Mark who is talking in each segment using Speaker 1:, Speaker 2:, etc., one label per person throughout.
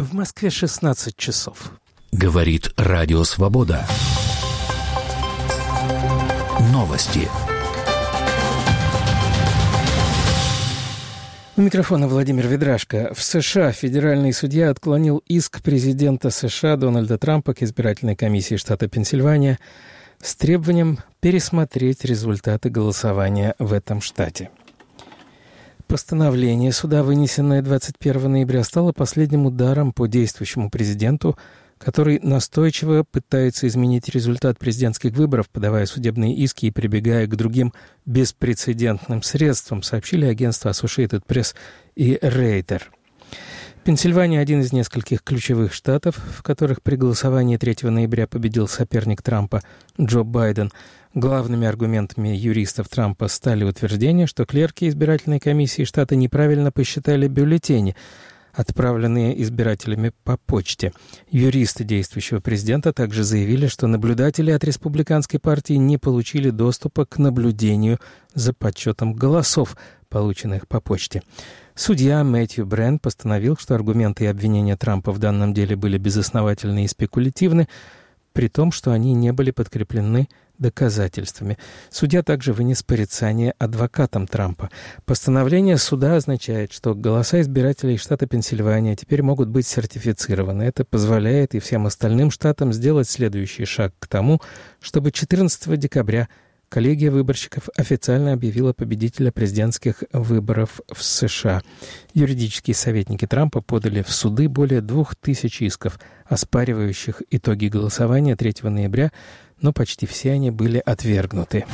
Speaker 1: В Москве 16 часов.
Speaker 2: Говорит Радио Свобода. Новости.
Speaker 1: У микрофона Владимир Ведрашко. В США федеральный судья отклонил иск президента США Дональда Трампа к избирательной комиссии штата Пенсильвания с требованием пересмотреть результаты голосования в этом штате. Постановление суда, вынесенное 21 ноября, стало последним ударом по действующему президенту, который настойчиво пытается изменить результат президентских выборов, подавая судебные иски и прибегая к другим беспрецедентным средствам, сообщили агентства Associated Press и Reuters. Пенсильвания – один из нескольких ключевых штатов, в которых при голосовании 3 ноября победил соперник Трампа Джо Байден. Главными аргументами юристов Трампа стали утверждения, что клерки избирательной комиссии штата неправильно посчитали бюллетени, отправленные избирателями по почте. Юристы действующего президента также заявили, что наблюдатели от республиканской партии не получили доступа к наблюдению за подсчетом голосов, полученных по почте. Судья Мэтью Брент постановил, что аргументы и обвинения Трампа в данном деле были безосновательны и спекулятивны, при том, что они не были подкреплены доказательствами. Судья также вынес порицание адвокатам Трампа. Постановление суда означает, что голоса избирателей штата Пенсильвания теперь могут быть сертифицированы. Это позволяет и всем остальным штатам сделать следующий шаг к тому, чтобы 14 декабря коллегия выборщиков официально объявила победителя президентских выборов в США. Юридические советники Трампа подали в суды более 2000 исков, оспаривающих итоги голосования 3 ноября, но почти все они были отвергнуты.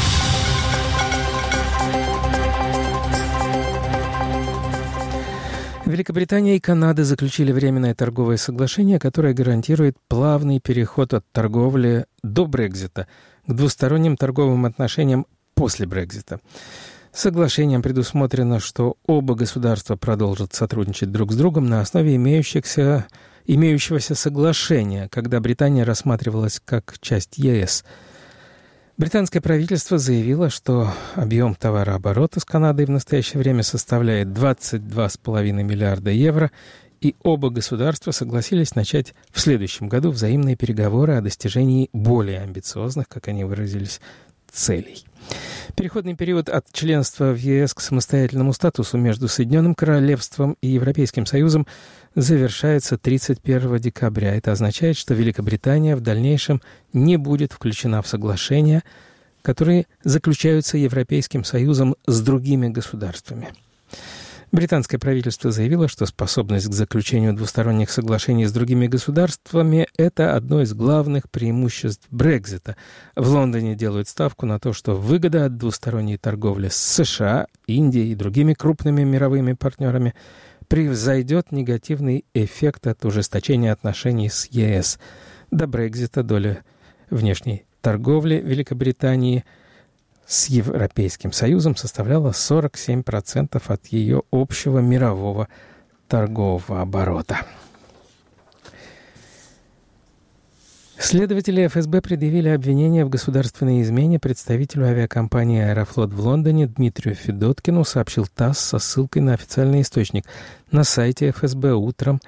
Speaker 1: Великобритания и Канада заключили временное торговое соглашение, которое гарантирует плавный переход от торговли до Брексита к двусторонним торговым отношениям после Брексита. Соглашением предусмотрено, что оба государства продолжат сотрудничать друг с другом на основе имеющегося соглашения, когда Британия рассматривалась как часть ЕС. Британское правительство заявило, что объем товарооборота с Канадой в настоящее время составляет 22,5 миллиарда евро, и оба государства согласились начать в следующем году взаимные переговоры о достижении более амбициозных, как они выразились, целей. Переходный период от членства в ЕС к самостоятельному статусу между Соединенным Королевством и Европейским Союзом завершается 31 декабря. Это означает, что Великобритания в дальнейшем не будет включена в соглашения, которые заключаются Европейским Союзом с другими государствами. Британское правительство заявило, что способность к заключению двусторонних соглашений с другими государствами – это одно из главных преимуществ Брексита. В Лондоне делают ставку на то, что выгода от двусторонней торговли с США, Индией и другими крупными мировыми партнерами превзойдет негативный эффект от ужесточения отношений с ЕС. До Брексита доля внешней торговли Великобритании с Европейским Союзом составляла 47% от ее общего мирового торгового оборота. Следователи ФСБ предъявили обвинение в государственной измене представителю авиакомпании «Аэрофлот» в Лондоне Дмитрию Федоткину, сообщил ТАСС со ссылкой на официальный источник. На сайте ФСБ утром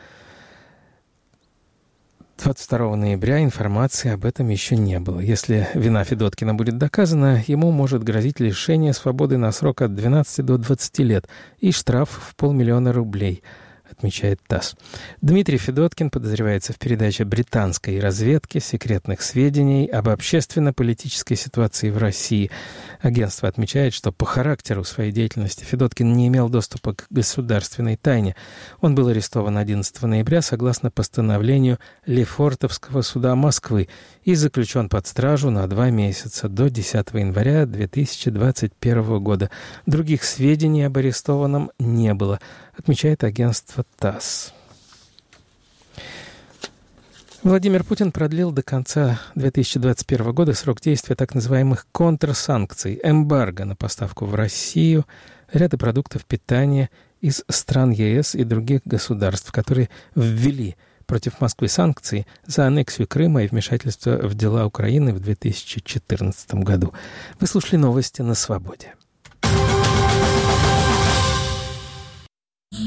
Speaker 1: 22 ноября информации об этом еще не было. Если вина Федоткина будет доказана, ему может грозить лишение свободы на срок от 12 до 20 лет и штраф в 500 000 рублей, отмечает ТАСС. Дмитрий Федоткин подозревается в передаче британской разведки секретных сведений об общественно-политической ситуации в России. Агентство отмечает, что по характеру своей деятельности Федоткин не имел доступа к государственной тайне. Он был арестован 11 ноября согласно постановлению Лефортовского суда Москвы и заключен под стражу на 2 месяца до 10 января 2021 года. Других сведений об арестованном не было, отмечает агентство ТАСС. Владимир Путин продлил до конца 2021 года срок действия так называемых контрсанкций, эмбарго на поставку в Россию ряда продуктов питания из стран ЕС и других государств, которые ввели против Москвы санкции за аннексию Крыма и вмешательство в дела Украины в 2014 году. Вы слушали новости на «Свободе».